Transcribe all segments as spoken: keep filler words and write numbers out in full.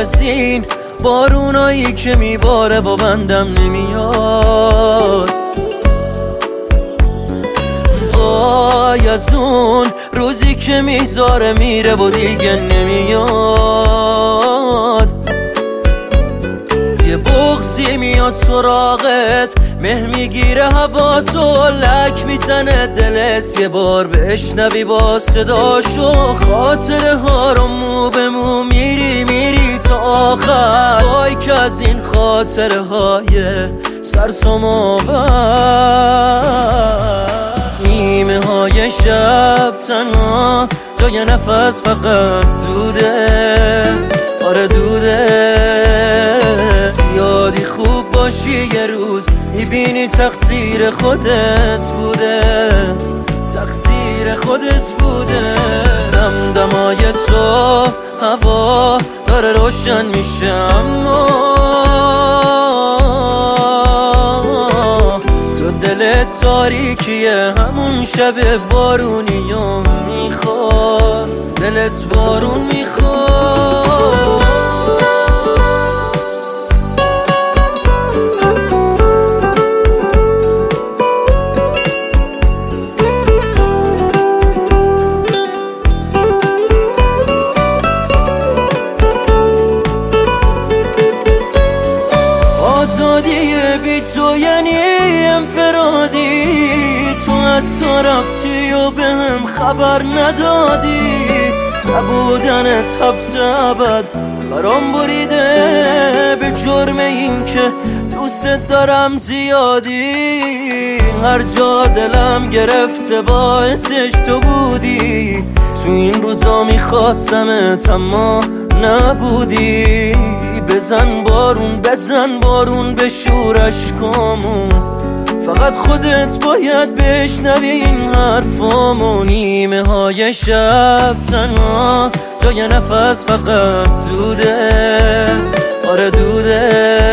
از این بارونایی که میباره با بندم نمیاد. وای از اون روزی که میذاره میره و دیگه نمیاد. یه بغضی میاد سراغت، مه میگیره هوا تو، لک میزنه دلت، یه بار بشنوی با صداشو. خاطره ها رو مو به مو میری میری تا آخر. وای که از این خاطره های سرسام آور. نیمه های شب تنها جای نفس فقط دوده، آره دوده. زیادی خوب باشی یه روز میبینی تقصیر خودت بوده، تقصیر خودت بوده. دمدمای صبح هوا داره روشن میشه، اما تو دلت تاریکیه، همون شب بارونی و میخواد، دلت بارون میخواد. آزادی بی تو یعنی انفرادی، تو حتی رفتی و به هم خبر ندادی. نبودنت حبس ابد برام بریده، به جرم این که دوست دارم زیادی. هر جا دلم گرفته باعثش تو بودی، تو این روزا میخواستمت اما نبودی. بزن بارون بزن بارون به شورش کامون، فقط خودت باید بشنوی این حرفامو. نیمه های شب تنها جای نفس فقط دوده، آره دوده.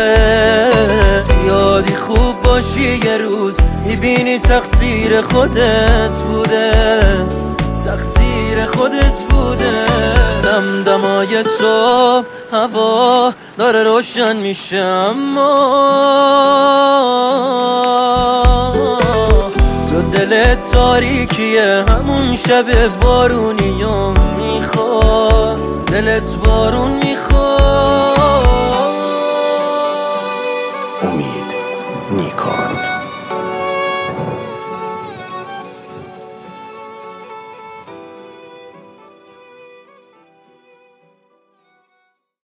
زیادی خوب باشی یه روز میبینی تقصیر خودت بوده، تقصیر خودت بوده. دمدمای صبح هوا داره روشن میشه، اما تو دلت تاریکیه، همون شب بارونی و میخواد، دلت بارون میخواد. امید نیکان.